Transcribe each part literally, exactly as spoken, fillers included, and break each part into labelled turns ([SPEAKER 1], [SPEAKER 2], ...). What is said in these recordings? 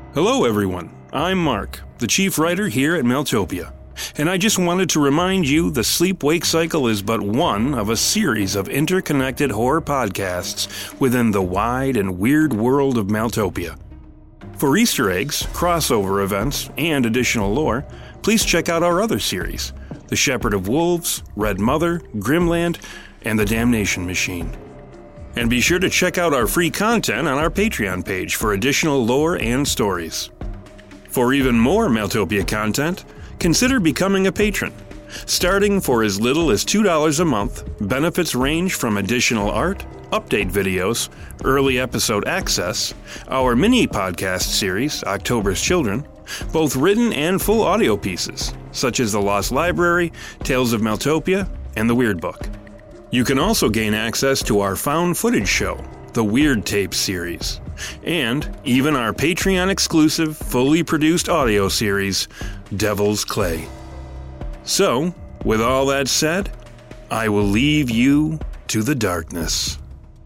[SPEAKER 1] Hello everyone, I'm Mark, the chief writer here at Mailtopia, and I just wanted to remind you the sleep-wake cycle is but one of a series of interconnected horror podcasts within the wide and weird world of Mailtopia. For Easter eggs, crossover events, and additional lore, please check out our other series, The Shepherd of Wolves, Red Mother, Grimland, and The Damnation Machine. And be sure to check out our free content on our Patreon page for additional lore and stories. For even more Mailtopia content, consider becoming a patron. Starting for as little as two dollars a month, benefits range from additional art, update videos, early episode access, our mini-podcast series, October's Children, both written and full audio pieces, such as The Lost Library, Tales of Mailtopia, and The Weird Book. You can also gain access to our found footage show, the Weird Tapes series, and even our Patreon-exclusive, fully produced audio series, Devil's Clay. So, with all that said, I will leave you to the darkness.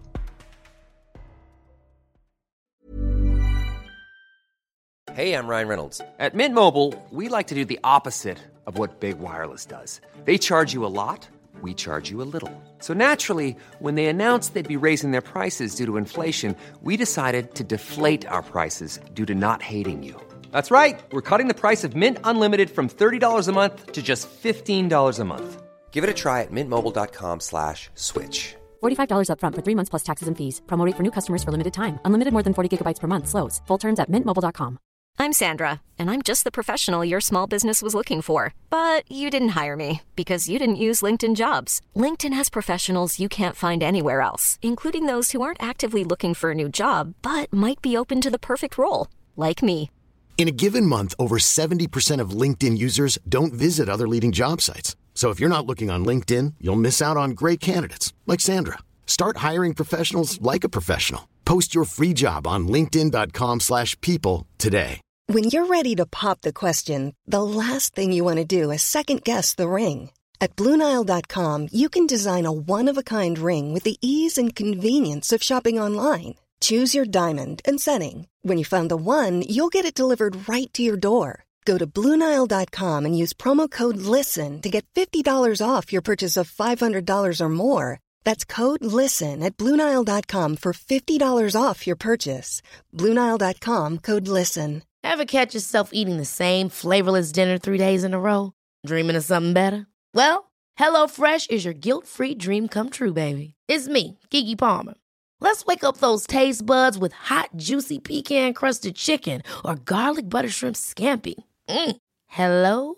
[SPEAKER 2] Hey, I'm Ryan Reynolds. At Mint Mobile, we like to do the opposite of what Big Wireless does. They charge you a lot. We charge you a little. So naturally, when they announced they'd be raising their prices due to inflation, we decided to deflate our prices due to not hating you. That's right. We're cutting the price of Mint Unlimited from thirty dollars a month to just fifteen dollars a month. Give it a try at mintmobile.com slash switch.
[SPEAKER 3] forty-five dollars up front for three months plus taxes and fees. Promo rate for new customers for limited time. Unlimited more than forty gigabytes per month slows. Full terms at mint mobile dot com.
[SPEAKER 4] I'm Sandra, and I'm just the professional your small business was looking for. But you didn't hire me because you didn't use LinkedIn Jobs. LinkedIn has professionals you can't find anywhere else, including those who aren't actively looking for a new job, but might be open to the perfect role, like me.
[SPEAKER 5] In a given month, over seventy percent of LinkedIn users don't visit other leading job sites. So if you're not looking on LinkedIn, you'll miss out on great candidates like Sandra. Start hiring professionals like a professional. Post your free job on linkedin.com slash people today.
[SPEAKER 6] When you're ready to pop the question, the last thing you want to do is second-guess the ring. At Blue Nile dot com, you can design a one-of-a-kind ring with the ease and convenience of shopping online. Choose your diamond and setting. When you find the one, you'll get it delivered right to your door. Go to Blue Nile dot com and use promo code LISTEN to get fifty dollars off your purchase of five hundred dollars or more. That's code LISTEN at Blue Nile dot com for fifty dollars off your purchase. Blue Nile dot com, code LISTEN.
[SPEAKER 7] Ever catch yourself eating the same flavorless dinner three days in a row? Dreaming of something better? Well, HelloFresh is your guilt-free dream come true, baby. It's me, Keke Palmer. Let's wake up those taste buds with hot, juicy pecan-crusted chicken or garlic butter shrimp scampi. Mm. Hello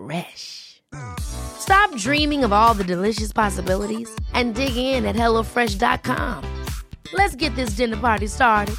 [SPEAKER 7] Fresh. Stop dreaming of all the delicious possibilities and dig in at hello fresh dot com. Let's get this dinner party started.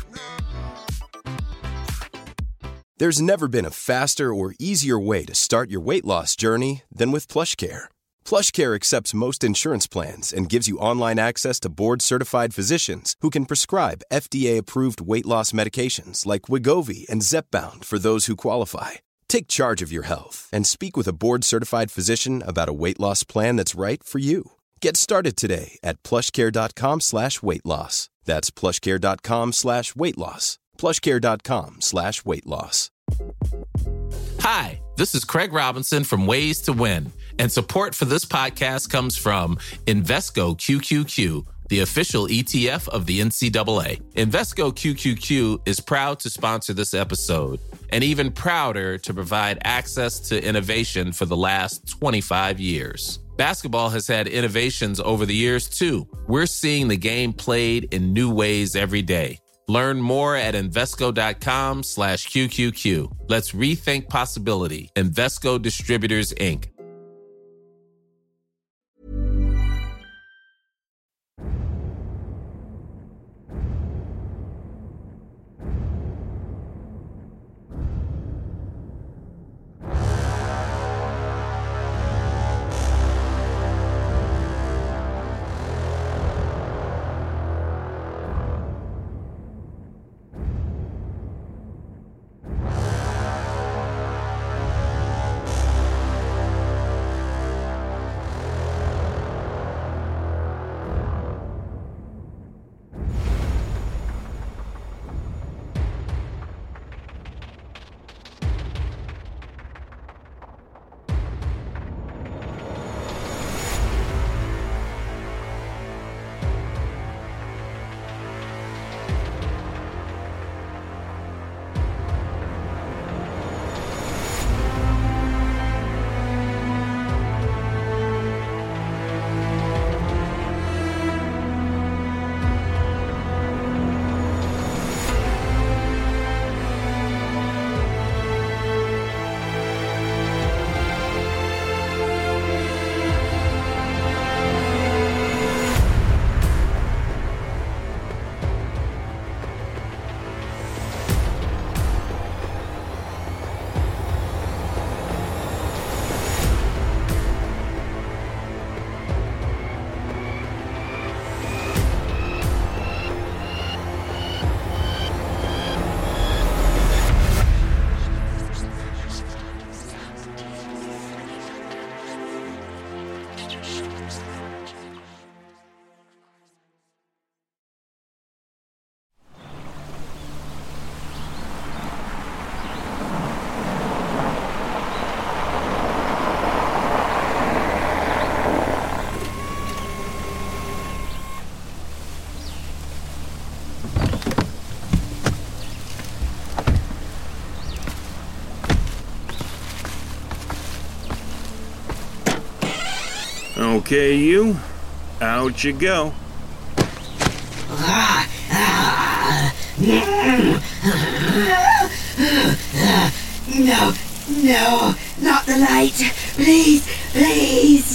[SPEAKER 8] There's never been a faster or easier way to start your weight loss journey than with PlushCare. PlushCare accepts most insurance plans and gives you online access to board-certified physicians who can prescribe F D A-approved weight loss medications like Wegovy and Zepbound for those who qualify. Take charge of your health and speak with a board-certified physician about a weight loss plan that's right for you. Get started today at plushcare.com slash weight loss. That's plushcare.com slash weight loss. plushcare.com slash weight loss.
[SPEAKER 9] Hi, this is Craig Robinson from Ways to Win, and support for this podcast comes from Invesco Q Q Q, the official E T F of the N C double A. Invesco Q Q Q is proud to sponsor this episode, and even prouder to provide access to innovation for the last twenty-five years. Basketball has had innovations over the years, too. We're seeing the game played in new ways every day. Learn more at Invesco.com slash QQQ. Let's rethink possibility. Invesco Distributors, Incorporated.
[SPEAKER 1] Okay, you. Out you go.
[SPEAKER 10] No, no, not the light. Please, please.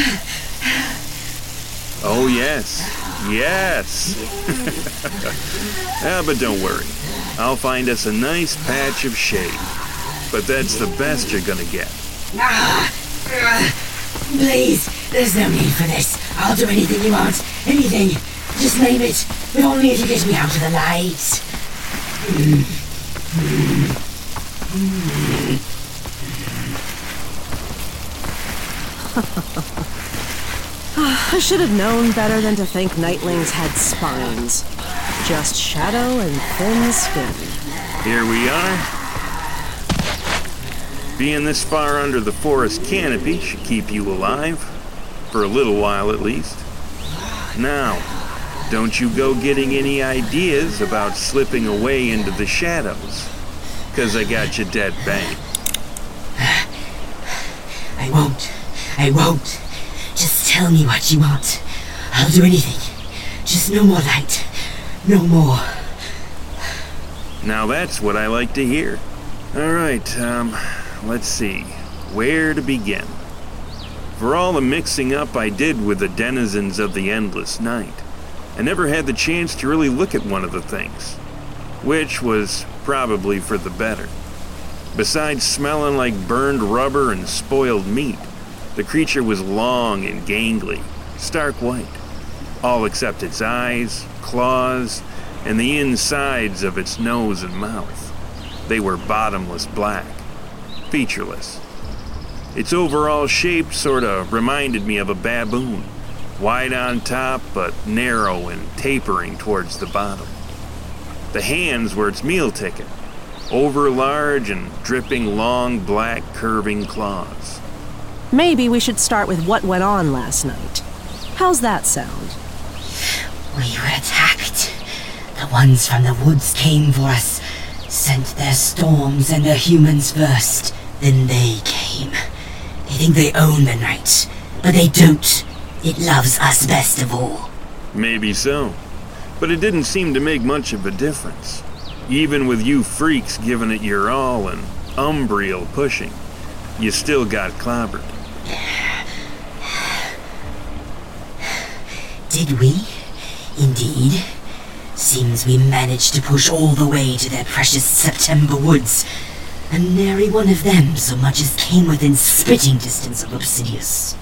[SPEAKER 1] Oh, yes. Yes. Ah, but don't worry. I'll find us a nice patch of shade. But that's the best you're gonna get.
[SPEAKER 10] Please, there's no need for this. I'll do anything you want. Anything. Just name it. But only if you get me out of the light.
[SPEAKER 11] I should have known better than to think nightlings had spines. Just shadow and thin skin.
[SPEAKER 1] Here we are. Being this far under the forest canopy should keep you alive. For a little while at least. Now, don't you go getting any ideas about slipping away into the shadows. 'Cause I got you dead bang.
[SPEAKER 10] I won't. I won't. Just tell me what you want. I'll do anything. Just no more light. No more.
[SPEAKER 1] Now that's what I like to hear. Alright, um, let's see. Where to begin? For all the mixing up I did with the denizens of the Endless Night, I never had the chance to really look at one of the things. Which was probably for the better. Besides smelling like burned rubber and spoiled meat, the creature was long and gangly, stark white. All except its eyes, claws, and the insides of its nose and mouth. They were bottomless black, featureless. Its overall shape sort of reminded me of a baboon, wide on top but narrow and tapering towards the bottom. The hands were its meal ticket, over large and dripping long black curving claws.
[SPEAKER 11] Maybe we should start with what went on last night. How's that sound?
[SPEAKER 10] We were attacked. The ones from the woods came for us, sent their storms and their humans first. Then they came. They think they own the night, but they don't. It loves us best of all.
[SPEAKER 1] Maybe so, but it didn't seem to make much of a difference. Even with you freaks giving it your all and Umbriel pushing, you still got clobbered.
[SPEAKER 10] Did we? Indeed. Seems we managed to push all the way to their precious September woods, and nary one of them so much as came within spitting distance of Obsidius.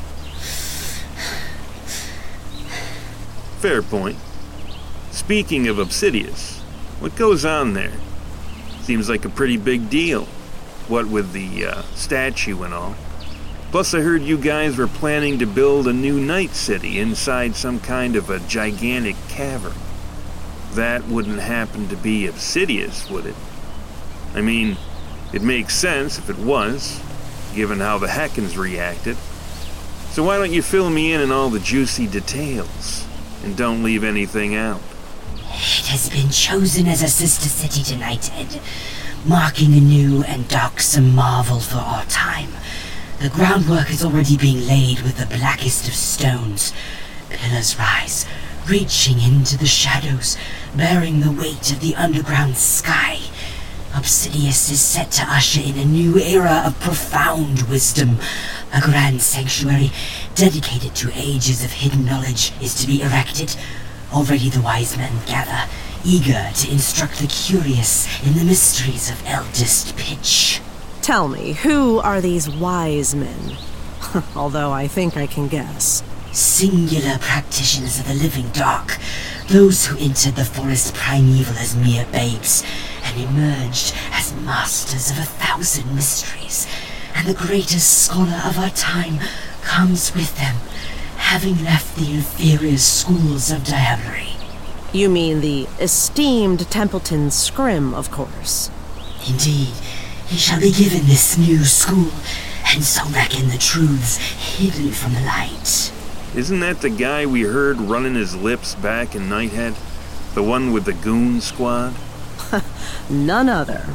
[SPEAKER 1] Fair point. Speaking of Obsidius, what goes on there? Seems like a pretty big deal. What with the uh, statue and all. Plus I heard you guys were planning to build a new night city inside some kind of a gigantic cavern. That wouldn't happen to be Obsidius, would it? I mean, it makes sense if it was, given how the Heckans reacted. So why don't you fill me in on all the juicy details, and don't leave anything out?
[SPEAKER 10] It has been chosen as a sister city to Nighthead, marking a new and darksome marvel for our time. The groundwork is already being laid with the blackest of stones. Pillars rise, reaching into the shadows, bearing the weight of the underground sky. Obsidius is set to usher in a new era of profound wisdom. A grand sanctuary dedicated to ages of hidden knowledge is to be erected. Already the wise men gather, eager to instruct the curious in the mysteries of Eldest Pitch.
[SPEAKER 11] Tell me, who are these wise men? Although I think I can guess.
[SPEAKER 10] Singular practitioners of the living dark, those who entered the forest primeval as mere babes, and emerged as masters of a thousand mysteries. And the greatest scholar of our time comes with them, having left the inferior schools of diablerie.
[SPEAKER 11] You mean the esteemed Templeton Scrim, of course.
[SPEAKER 10] Indeed, he shall be given this new school, and so reckon the truths hidden from the light.
[SPEAKER 1] Isn't that the guy we heard running his lips back in Nighthead? The one with the goon squad?
[SPEAKER 11] None other.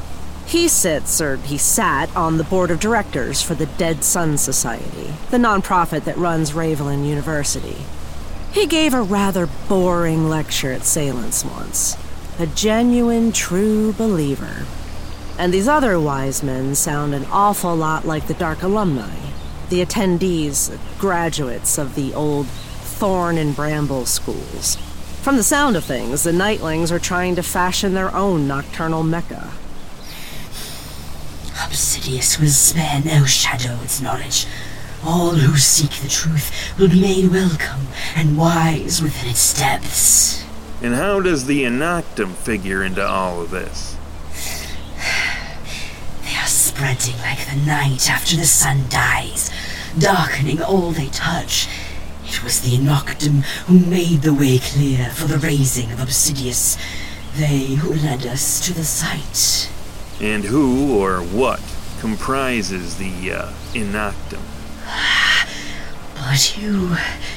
[SPEAKER 11] He sits, or he sat, on the board of directors for the Dead Sun Society, the nonprofit that runs Ravelin University. He gave a rather boring lecture at Salence once. A genuine, true believer. And these other wise men sound an awful lot like the Dark alumni, the attendees, graduates of the old Thorn and Bramble schools. From the sound of things, the Nightlings are trying to fashion their own nocturnal mecca.
[SPEAKER 10] Obsidious will spare no shadow its knowledge. All who seek the truth will be made welcome and wise within its depths.
[SPEAKER 1] And how does the Enoctum figure into all of this?
[SPEAKER 10] They are spreading like the night after the sun dies, darkening all they touch. It was the Enoctum who made the way clear for the raising of Obsidious. They who led us to the site.
[SPEAKER 1] And who or what comprises the uh, Enoctum?
[SPEAKER 10] But you...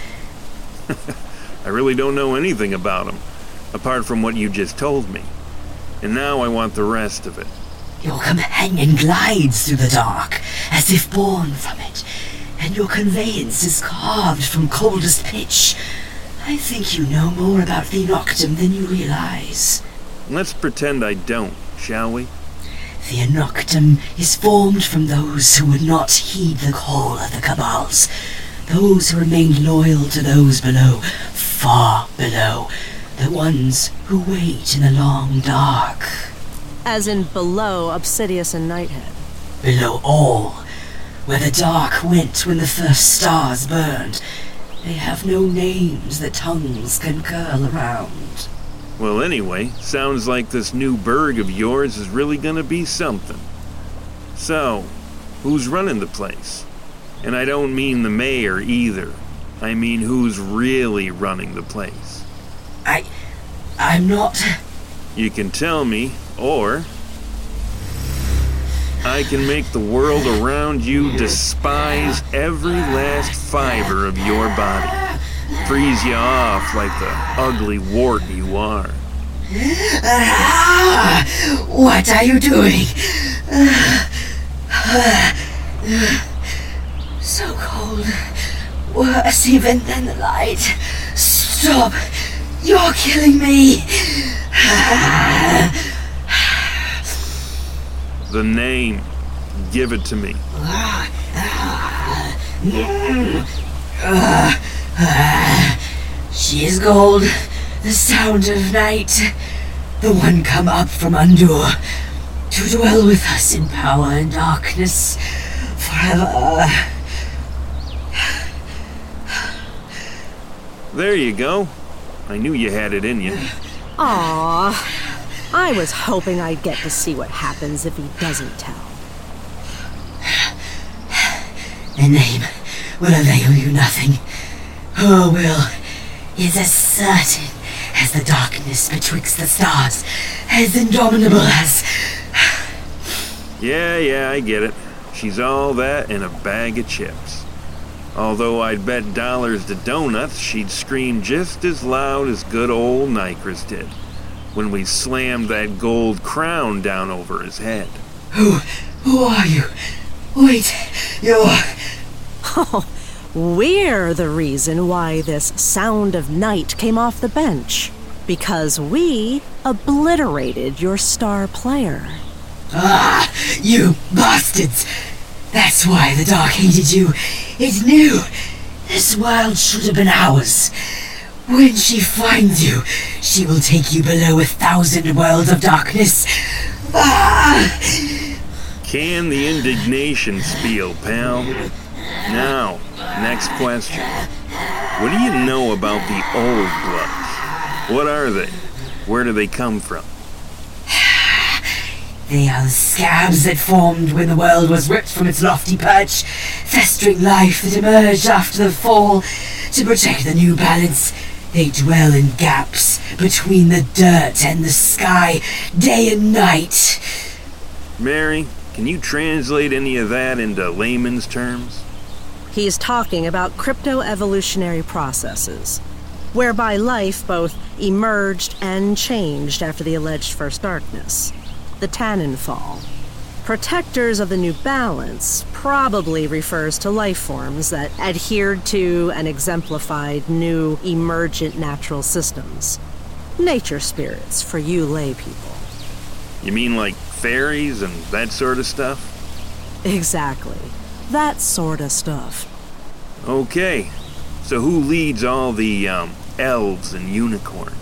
[SPEAKER 1] I really don't know anything about him, apart from what you just told me. And now I want the rest of it.
[SPEAKER 10] Your companion glides through the dark, as if born from it, and your conveyance is carved from coldest pitch. I think you know more about the Enoctum than you realize.
[SPEAKER 1] Let's pretend I don't, shall we?
[SPEAKER 10] The Enoctum is formed from those who would not heed the call of the Cabals, those who remained loyal to those below, far below, the ones who wait in the long dark.
[SPEAKER 11] As in below Obsidious and Nighthead.
[SPEAKER 10] Below all, where the dark went when the first stars burned. They have no names that tongues can curl around.
[SPEAKER 1] Well, anyway, sounds like this new burg of yours is really gonna be something. So, who's running the place? And I don't mean the mayor either. I mean who's really running the place.
[SPEAKER 10] I... I'm not...
[SPEAKER 1] You can tell me, or... I can make the world around you despise every last fiber of your body. Freeze you off like the ugly wart you are.
[SPEAKER 10] Ah, what are you doing? So cold. Worse even than the light. Stop. You're killing me.
[SPEAKER 1] The name. Give it to me.
[SPEAKER 10] She is gold, the sound of night, the one come up from Undur, to dwell with us in power and darkness forever.
[SPEAKER 1] There you go. I knew you had it in you.
[SPEAKER 11] Aww. I was hoping I'd get to see what happens if he doesn't tell.
[SPEAKER 10] The name will avail you nothing. Her will is as certain as the darkness betwixt the stars, as indomitable as...
[SPEAKER 1] Yeah, yeah, I get it. She's all that and a bag of chips. Although I'd bet dollars to donuts she'd scream just as loud as good old Nycris did when we slammed that gold crown down over his head.
[SPEAKER 10] Who... who are you? Wait, you're...
[SPEAKER 11] Oh, we're the reason why this Sound of Night came off the bench. Because we obliterated your star player.
[SPEAKER 10] Ah, you bastards! That's why the Dark hated you. It knew this world should have been ours. When she finds you, she will take you below a thousand worlds of darkness. Ah!
[SPEAKER 1] Can the indignation spiel, pal. Now, next question. What do you know about the Old Bloods? What are they? Where do they come from?
[SPEAKER 10] They are the scabs that formed when the world was ripped from its lofty perch, festering life that emerged after the fall. To protect the new balance, they dwell in gaps between the dirt and the sky, day and night.
[SPEAKER 1] Mary, can you translate any of that into layman's terms?
[SPEAKER 11] He's talking about crypto-evolutionary processes, whereby life both emerged and changed after the alleged First Darkness, the Tannin Fall. Protectors of the New Balance probably refers to life forms that adhered to and exemplified new emergent natural systems. Nature spirits for you lay people.
[SPEAKER 1] You mean like fairies and that sort of stuff?
[SPEAKER 11] Exactly. That sort of stuff.
[SPEAKER 1] Okay. So who leads all the, um, elves and unicorns?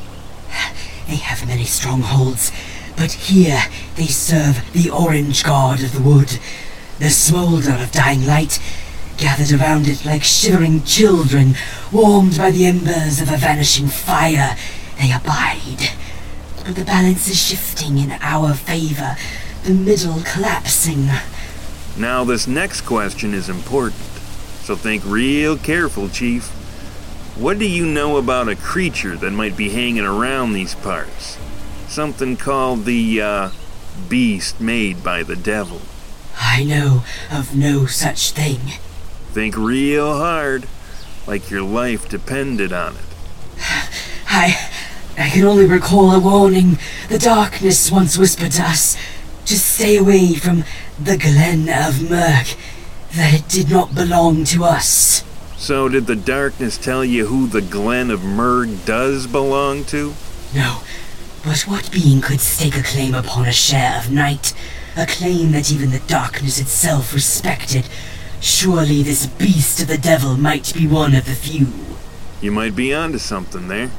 [SPEAKER 10] They have many strongholds, but here they serve the orange god of the wood. The smolder of dying light, gathered around it like shivering children, warmed by the embers of a vanishing fire, they abide. But the balance is shifting in our favor, the middle collapsing.
[SPEAKER 1] Now this next question is important, so think real careful, Chief. What do you know about a creature that might be hanging around these parts? Something called the, uh, beast made by the devil.
[SPEAKER 10] I know of no such thing.
[SPEAKER 1] Think real hard, like your life depended on it.
[SPEAKER 10] I... I can only recall a warning the darkness once whispered to us to stay away from the Glen of Murk, that it did not belong to us.
[SPEAKER 1] So did the darkness tell you who the Glen of Murk does belong to?
[SPEAKER 10] No, but what being could stake a claim upon a share of night? A claim that even the darkness itself respected. Surely this beast of the devil might be one of the few.
[SPEAKER 1] You might be onto something there.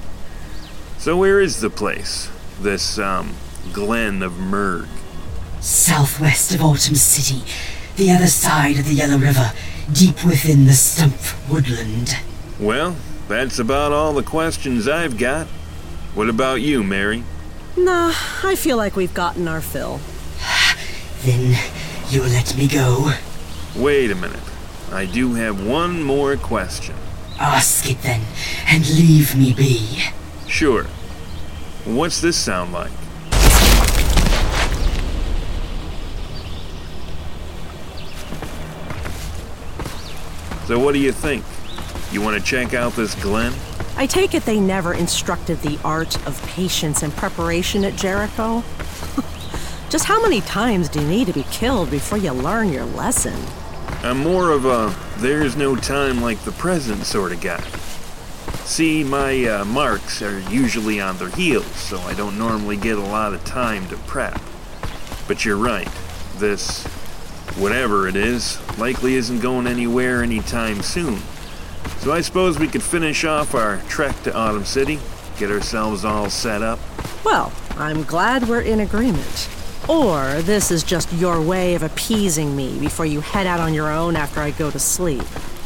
[SPEAKER 1] So where is the place? This, um, Glen of Murk?
[SPEAKER 10] Southwest of Autumn City, the other side of the Yellow River, deep within the Stumpf woodland.
[SPEAKER 1] Well, that's about all the questions I've got. What about you, Mary?
[SPEAKER 11] Nah, I feel like we've gotten our fill.
[SPEAKER 10] Then you'll let me go?
[SPEAKER 1] Wait a minute. I do have one more question.
[SPEAKER 10] Ask it then, and leave me be.
[SPEAKER 1] Sure. What's this sound like? So what do you think? You want to check out this glen?
[SPEAKER 11] I take it they never instructed the art of patience and preparation at Jericho? Just how many times do you need to be killed before you learn your lesson?
[SPEAKER 1] I'm more of a there's no time like the present sort of guy. See, my uh, marks are usually on their heels, so I don't normally get a lot of time to prep. But you're right. This, whatever it is, likely isn't going anywhere anytime soon. So I suppose we could finish off our trek to Autumn City, get ourselves all set up.
[SPEAKER 11] Well, I'm glad we're in agreement. Or this is just your way of appeasing me before you head out on your own after I go to sleep.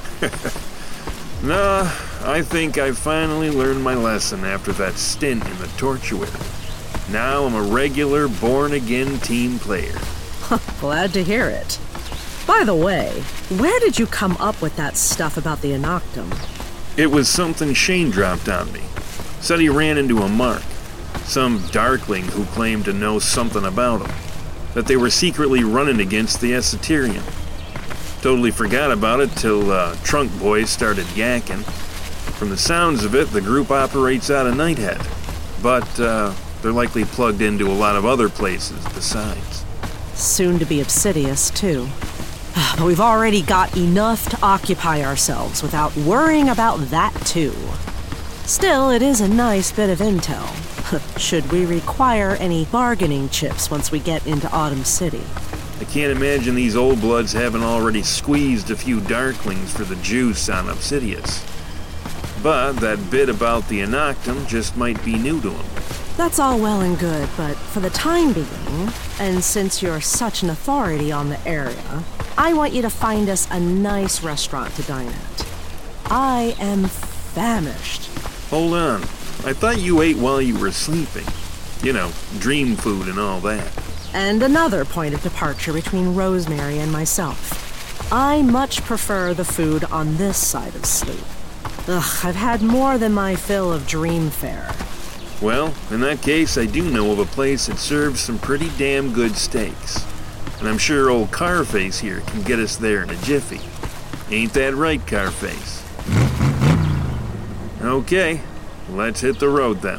[SPEAKER 1] Nah, I think I finally learned my lesson after that stint in the tortuary. Now I'm a regular born-again team player.
[SPEAKER 11] Glad to hear it. By the way, where did you come up with that stuff about the Enoctum?
[SPEAKER 1] It was something Shane dropped on me. Said he ran into a mark. Some darkling who claimed to know something about him. That they were secretly running against the Esoterium. Totally forgot about it till uh, Trunk Boys started yakking. From the sounds of it, the group operates out of Nighthead. But uh, they're likely plugged into a lot of other places besides.
[SPEAKER 11] Soon to be Obsidious, too. But we've already got enough to occupy ourselves without worrying about that, too. Still, it is a nice bit of intel. Should we require any bargaining chips once we get into Autumn City?
[SPEAKER 1] I can't imagine these old bloods haven't already squeezed a few darklings for the juice on Obsidious. But that bit about the Enoctum just might be new to them.
[SPEAKER 11] That's all well and good, but for the time being, and since you're such an authority on the area, I want you to find us a nice restaurant to dine at. I am famished.
[SPEAKER 1] Hold on. I thought you ate while you were sleeping. You know, dream food and all that.
[SPEAKER 11] And another point of departure between Rosemary and myself. I much prefer the food on this side of sleep. Ugh, I've had more than my fill of dream fare.
[SPEAKER 1] Well, in that case, I do know of a place that serves some pretty damn good steaks. And I'm sure old Carface here can get us there in a jiffy. Ain't that right, Carface? Okay, let's hit the road then.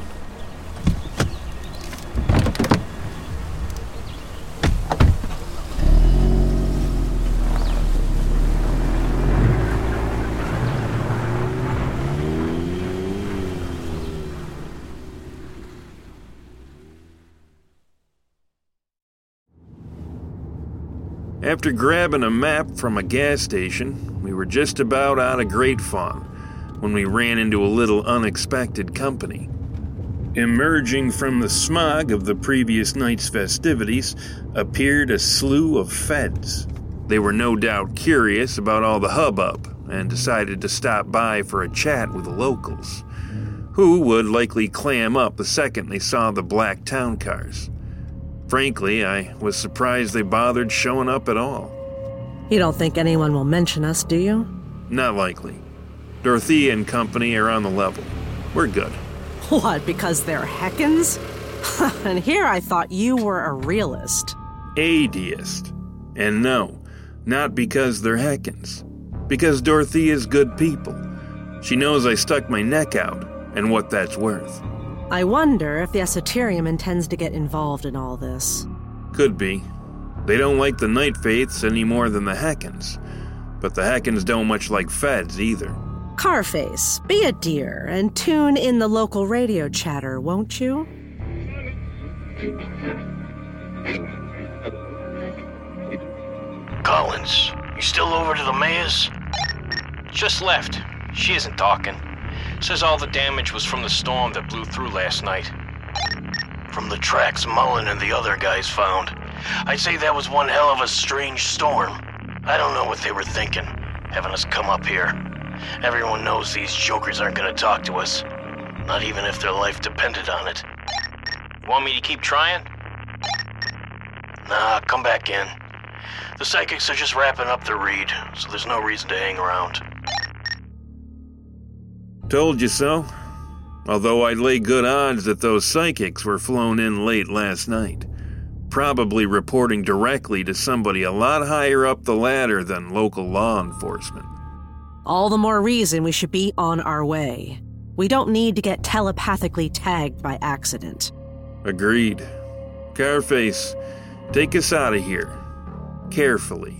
[SPEAKER 1] After grabbing a map from a gas station, we were just about out of Great Fawn when we ran into a little unexpected company. Emerging from the smog of the previous night's festivities appeared a slew of feds. They were no doubt curious about all the hubbub and decided to stop by for a chat with the locals, who would likely clam up the second they saw the black town cars. Frankly, I was surprised they bothered showing up at all.
[SPEAKER 11] You don't think anyone will mention us, do you?
[SPEAKER 1] Not likely. Dorothea and company are on the level. We're good.
[SPEAKER 11] What, because they're Heckans? And here I thought you were a realist.
[SPEAKER 1] A deist. And no, not because they're Heckans. Because Dorothea's good people. She knows I stuck my neck out, and what that's worth.
[SPEAKER 11] I wonder if the Esoterium intends to get involved in all this.
[SPEAKER 1] Could be. They don't like the Night Faiths any more than the Heckans. But the Heckans don't much like feds either.
[SPEAKER 11] Carface, be a dear and tune in the local radio chatter, won't you?
[SPEAKER 12] Collins, you still over to the mayor's?
[SPEAKER 13] Just left. She isn't talking. Says all the damage was from the storm that blew through last night.
[SPEAKER 12] From the tracks Mullen and the other guys found, I'd say that was one hell of a strange storm. I don't know what they were thinking, having us come up here. Everyone knows these jokers aren't gonna talk to us. Not even if their life depended on it.
[SPEAKER 13] You want me to keep trying?
[SPEAKER 12] Nah, come back in. The psychics are just wrapping up their read, so there's no reason to hang around.
[SPEAKER 1] Told you so. Although I'd lay good odds that those psychics were flown in late last night. Probably reporting directly to somebody a lot higher up the ladder than local law enforcement.
[SPEAKER 11] All the more reason we should be on our way. We don't need to get telepathically tagged by accident.
[SPEAKER 1] Agreed. Carface, take us out of here. Carefully.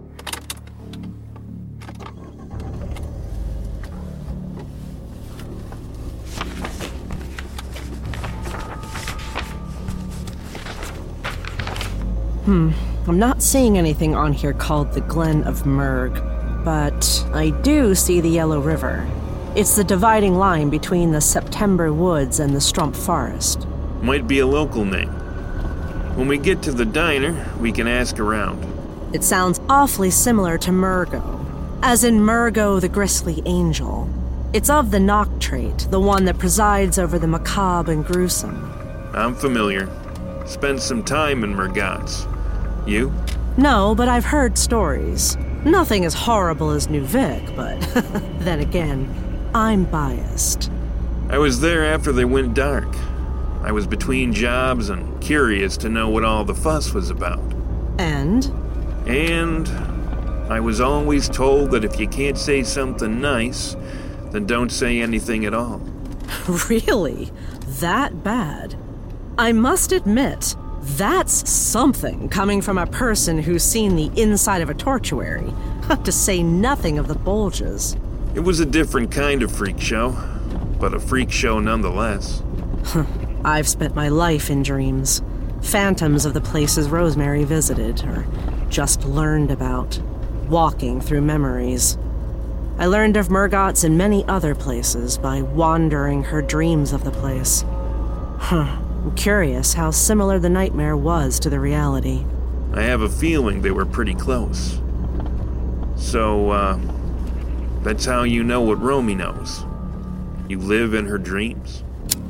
[SPEAKER 11] Hmm, I'm not seeing anything on here called the Glen of Murg, but I do see the Yellow River. It's the dividing line between the September Woods and the Strump Forest.
[SPEAKER 1] Might be a local name. When we get to the diner, we can ask around.
[SPEAKER 11] It sounds awfully similar to Murgo, as in Murgo the Grisly Angel. It's of the Noct trait, the one that presides over the macabre and gruesome.
[SPEAKER 1] I'm familiar. Spent some time in Murgotts. You?
[SPEAKER 11] No, but I've heard stories. Nothing as horrible as New Vic, but then again, I'm biased.
[SPEAKER 1] I was there after they went dark. I was between jobs and curious to know what all the fuss was about.
[SPEAKER 11] And?
[SPEAKER 1] And I was always told that if you can't say something nice, then don't say anything at all.
[SPEAKER 11] Really? That bad? I must admit, that's something coming from a person who's seen the inside of a tortuary, to say nothing of the bulges.
[SPEAKER 1] It was a different kind of freak show, but a freak show nonetheless.
[SPEAKER 11] I've spent my life in dreams. Phantoms of the places Rosemary visited, or just learned about. Walking through memories. I learned of Murgotts and many other places by wandering her dreams of the place. Huh. I'm curious how similar the nightmare was to the reality.
[SPEAKER 1] I have a feeling they were pretty close. So, uh, that's how you know what Romy knows. You live in her dreams.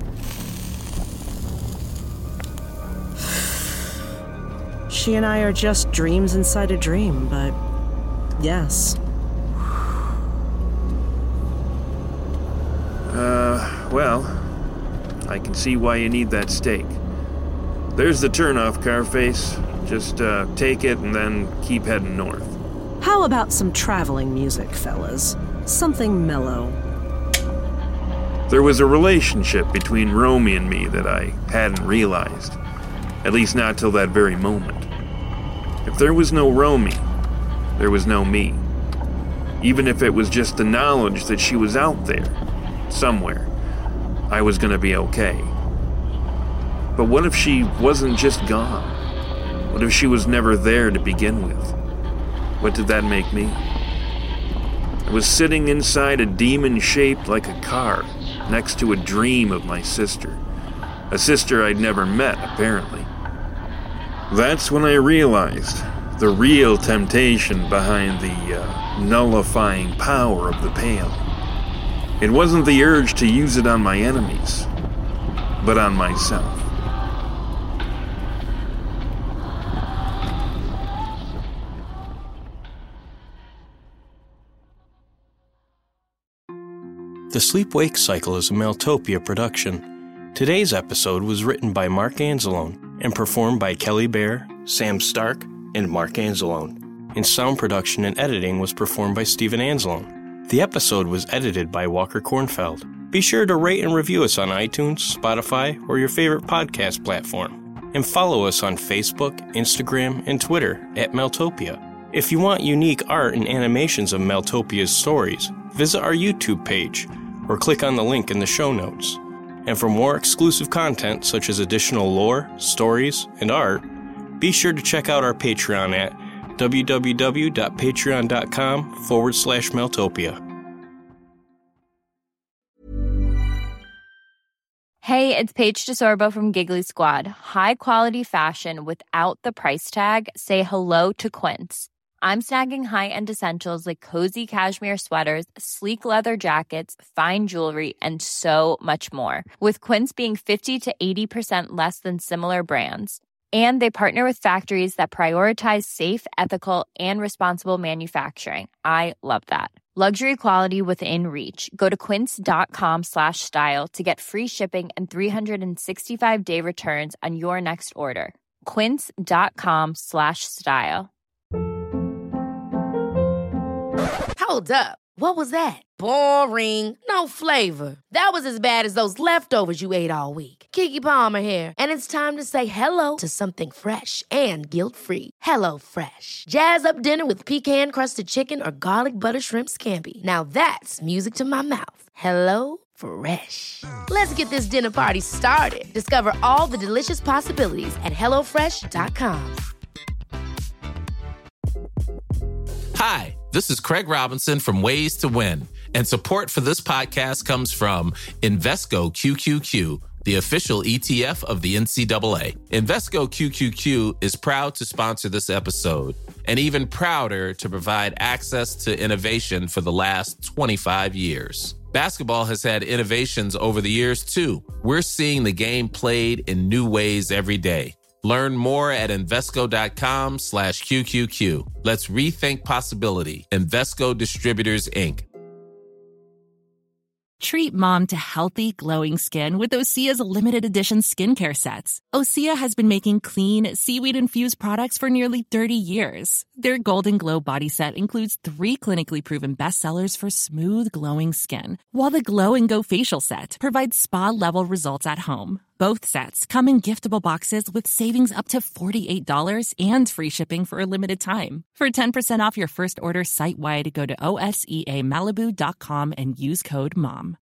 [SPEAKER 11] She and I are just dreams inside a dream, but yes.
[SPEAKER 1] Uh, well, I can see why you need that steak. There's the turnoff, Carface. Just uh, take it and then keep heading north.
[SPEAKER 11] How about some traveling music, fellas? Something mellow.
[SPEAKER 1] There was a relationship between Romy and me that I hadn't realized. At least not till that very moment. If there was no Romy, there was no me. Even if it was just the knowledge that she was out there, somewhere, I was gonna be okay. But what if she wasn't just gone? What if she was never there to begin with? What did that make me? I was sitting inside a demon shaped like a car, next to a dream of my sister. A sister I'd never met, apparently. That's when I realized the real temptation behind the uh, nullifying power of the Pale. It wasn't the urge to use it on my enemies, but on myself.
[SPEAKER 14] The Sleep-Wake Cycle is a Maeltopia production. Today's episode was written by Mark Anzalone and performed by Kelly Bear, Sam Stark, and Mark Anzalone. And sound production and editing was performed by Steven Anzalone. The episode was edited by Walker Kornfeld. Be sure to rate and review us on iTunes, Spotify, or your favorite podcast platform. And follow us on Facebook, Instagram, and Twitter at Maeltopia. If you want unique art and animations of Maeltopia's stories, visit our YouTube page or click on the link in the show notes. And for more exclusive content such as additional lore, stories, and art, be sure to check out our Patreon at www.patreon.com forward slash Maeltopia.
[SPEAKER 15] Hey, it's Paige DeSorbo from Giggly Squad. High quality fashion without the price tag. Say hello to Quince. I'm snagging high-end essentials like cozy cashmere sweaters, sleek leather jackets, fine jewelry, and so much more. With Quince being fifty to eighty percent less than similar brands. And they partner with factories that prioritize safe, ethical, and responsible manufacturing. I love that. Luxury quality within reach. Go to quince.com slash style to get free shipping and three sixty-five day returns on your next order. Quince.com slash style.
[SPEAKER 7] Hold up. What was that? Boring. No flavor. That was as bad as those leftovers you ate all week. Keke Palmer here, and it's time to say hello to something fresh and guilt-free. Hello Fresh. Jazz up dinner with pecan-crusted chicken or garlic butter shrimp scampi. Now that's music to my mouth. Hello Fresh. Let's get this dinner party started. Discover all the delicious possibilities at hello fresh dot com.
[SPEAKER 9] Hi, this is Craig Robinson from Ways to Win, and support for this podcast comes from Invesco Q Q Q, the official E T F of the N C double A. Invesco Q Q Q is proud to sponsor this episode, and even prouder to provide access to innovation for the last twenty-five years. Basketball has had innovations over the years, too. We're seeing the game played in new ways every day. Learn more at Invesco.com slash QQQ. Let's rethink possibility. Invesco Distributors, Incorporated.
[SPEAKER 16] Treat mom to healthy, glowing skin with Osea's limited edition skincare sets. Osea has been making clean, seaweed-infused products for nearly thirty years. Their Golden Glow body set includes three clinically proven bestsellers for smooth, glowing skin, while the Glow and Go facial set provides spa-level results at home. Both sets come in giftable boxes with savings up to forty-eight dollars and free shipping for a limited time. For ten percent off your first order site-wide, go to O S E A Malibu dot com and use code MOM.